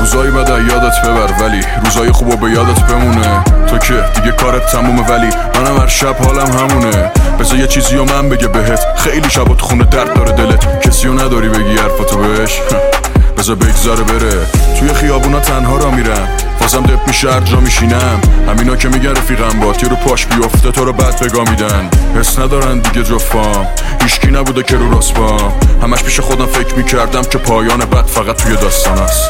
روزای بد یادت ببر ولی روزای خوبو به یادت بمونه. تو که دیگه کارت تمومه ولی منم هر شب حالم همونه. بذار یه چیزیو من بگه بهت، خیلی شبا تو خونه درد داره دلت، کسیو نداری بگی حرفتو بهش. بذار بگذاره بره. توی خیابونا تنها را میرم، بازم دپ میشه هر جا میشینم. همینا که میگن رفیقم با رو پاش بیفته تو رو بد بگا میدن. حس ندارن دیگه جفام، هیچکی نبوده که رو راست بام. همش پیش خودم فکر میکردم که پایان بد فقط توی داستان است.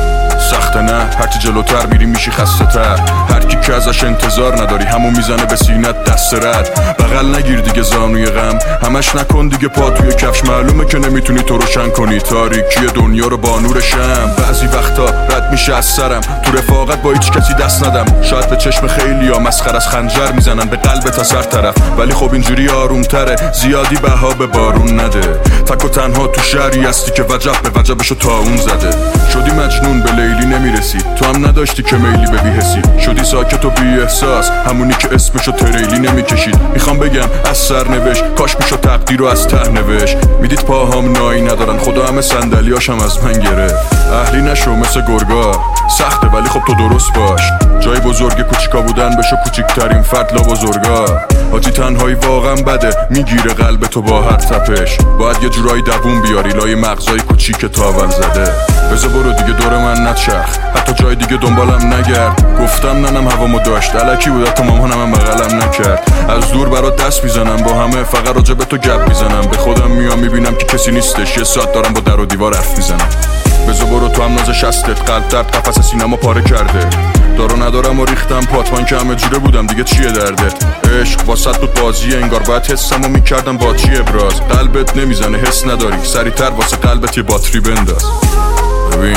سخته نه، هرچی جلوتر میری میشی خسته تر. هرکی که ازش انتظار نداری همون میزنه به سینت دست رد. بغل نگیر دیگه زانوی غم، همش نکن دیگه پا توی کفش. معلومه که نمیتونی تو روشن کنی تاریکی دنیا رو با نور شم. بعضی وقتا رد میشه از سرم، تو رفاقت با هیچ کسی دست ندم. شاید به چشم خیلیا مسخره از خنجر میزنن به قلب تا سر طرف، ولی خب اینجوری آرومتره. زیادی بها به بارون نده، تک و تنها تو شهری هستی که وجب به وجبشو تا اون زده. شدی مجنون به لیلی نمیرسی، تو هم نداشتی که میلی به بی‌حسی. شدی ساکت و بی احساس، همونی که اسمشو تریلی نمیکشید. میخوام بگم از سرنوشت، کاش میشد تقدیر رو از ته نوشت. میدید پاهام نایی ندارن، خدا همه صندلیاشم از من گرفت. اهلی نشو مثل گرگا، سخته ولی خب تو درست باش. جای بزرگ کوچیکا بودن بشو کوچیکترین فرد لا بزرگا. حاجی تنهایی واقعا بده، میگیره قلب تو با هر تپش. باید یه جورایی دووم بیاری لای مغزای کوچیک تاول زده. بذار برو دیگه دور من نچرخ، حتی جای دیگه دنبالم نگرد. گفتم ننم هوامو داشت، الکی بود حتی مامانم هم بغلم نکرد. از دور برات دست میزنم با همه، فقط راجع به تو گپ میزنم. به خودم میام میبینم که کسی نیستش، یه ساعت دارم با در و دیوار حرف میزنم. بذار برو تو هم ناز شستت، قلب درد قفس سینما پاره کرده. دارو ندارم و ریختم پاتمان که همه جوره بودم دیگه چیه دردت. عشق واسط بود بازیه، انگار باید حسمو میکردم با چی ابراز. قلبت نمیزنه حس نداری، سریعتر واسه قلبت یه باتری بنداز. ببین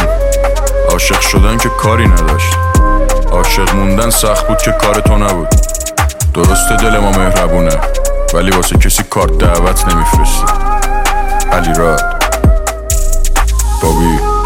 عاشق شدن که کاری نداشت، عاشق موندن سخت بود که کار تو نبود. درسته دل ما مهربونه ولی واسه کسی کارت دعوت نمیفرستی. علی راد بابی